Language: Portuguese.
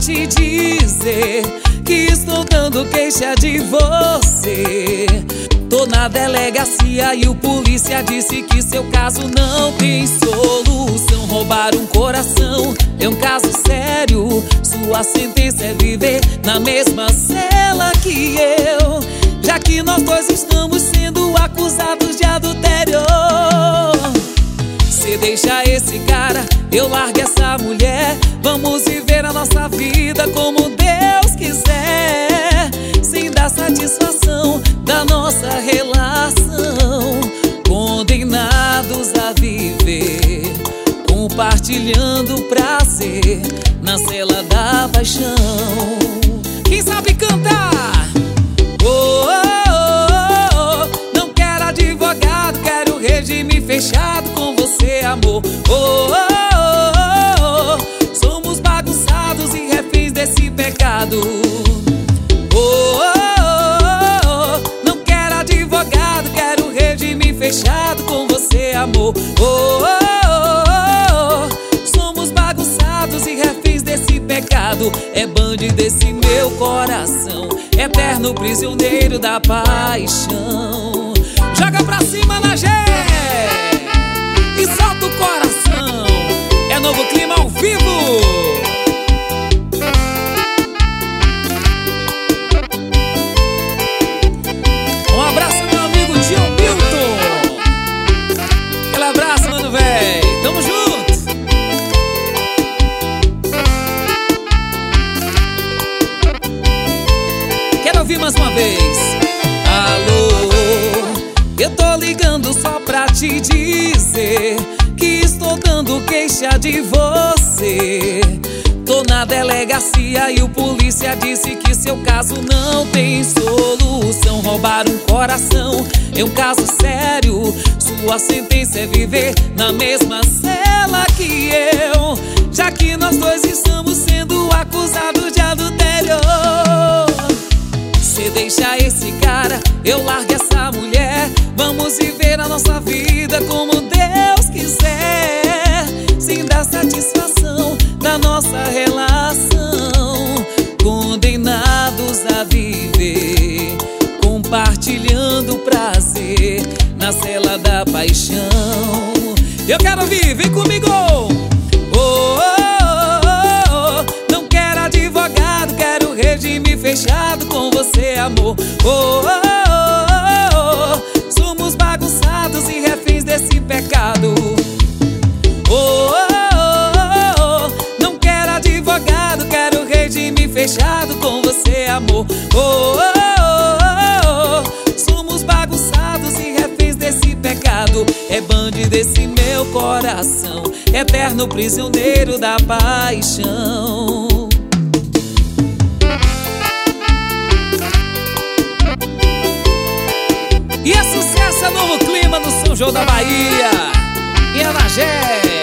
te dizer que estou dando queixa de você. Tô na delegacia e o polícia disse que seu caso não tem solução. Roubar um coração é um caso sério. Sua sentença é viver na mesma cela que eu, já que nós dois estamos sendo acusados de adultério. Cê deixa esse cara, eu largo essa mulher. Vamos viver a nossa vida como Deus quiser, sem dar satisfação da nossa relação. Condenados a viver, compartilhando prazer na cela da paixão. Quem sabe cantar? Oh, oh, oh, não quero advogado, quero regime fechado com você, amor. Oh, oh, oh, oh, somos bagunçados e reféns desse pecado. Oh, oh, oh, não quero advogado, quero regime fechado com você, amor. Oh, oh, oh, somos bagunçados e reféns desse pecado. É bandido desse meu coração, eterno prisioneiro da paixão. Joga pra cima na G e solta o coração. É novo clima ao vivo. Um abraço, meu amigo Tio Milton. Aquele abraço, mano, véi. Tamo junto. Quero ouvir mais uma vez. Alô, eu tô ligando só pra te dizer que estou dando queixa de você. Tô na delegacia e o polícia disse que seu caso não tem solução. Roubar um coração é um caso sério. Sua sentença é viver na mesma cela que eu, já que nós dois estamos sendo acusados de adultério. Cê deixa esse cara, eu largo essa mulher. Vamos viver a nossa vida como Deus quiser, sem dar satisfação da nossa relação. Condenados a viver, compartilhando prazer na cela da paixão. Eu quero ouvir, vem comigo. Oh, oh, oh, oh, não quero advogado, quero regime fechado com você, amor. Oh, oh, oh, oh, somos bagunçados e reféns desse pecado. Oh, oh, oh, oh, não quero advogado, quero regime fechado com você, amor. Oh, oh, oh, oh, somos bagunçados e reféns desse pecado. É bandido desse meu coração, eterno prisioneiro da paixão. E é sucesso, é novo clima no São João da Bahia e Anagé.